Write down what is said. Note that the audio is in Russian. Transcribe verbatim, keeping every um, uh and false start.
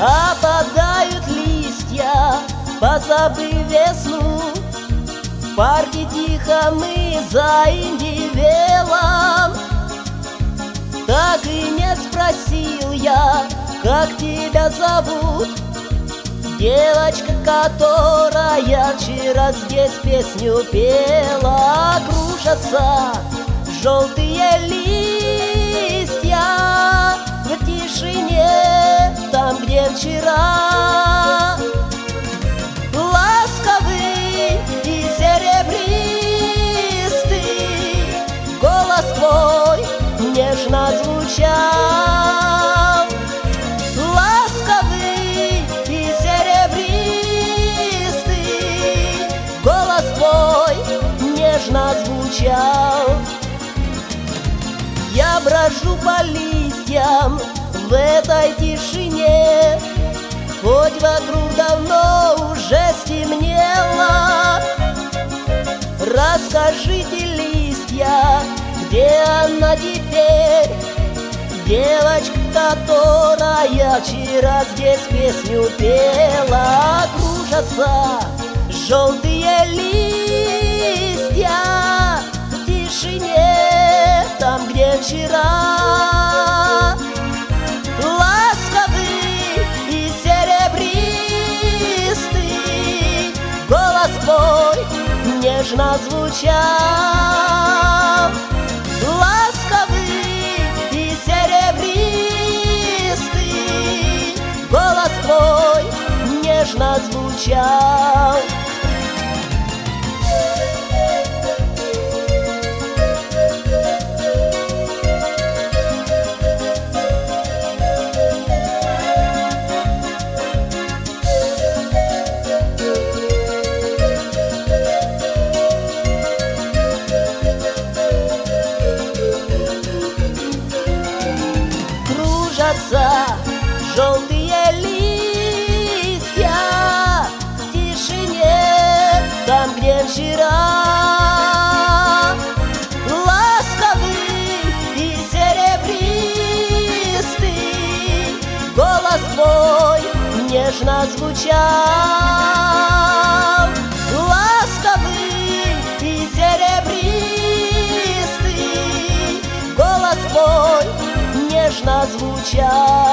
Опадают листья, позабыв весну. В парке тихо мы заиндивелом. Так и не спросил я, как тебя зовут, девочка, которая вчера здесь песню пела. Кружатся желтые листья в тишине, там, где вчера. Ласковый и серебристый голос твой нежно звучал. Ласковый и серебристый голос твой нежно звучал. Я брожу по листьям в этой тишине, хоть вокруг давно уже стемнело. Расскажите, листья, где она теперь, девочка, которая вчера здесь песню пела. Кружатся желтые листья в тишине, там, где вчера. Ласковый и серебристый голос твой нежно звучал. Ласковый и серебристый голос твой нежно звучал. Желтые листья в тишине, там, где вчера. Ласковый и серебристый голос твой нежно звучал. Ласковый и серебристый голос твой нежно звучал.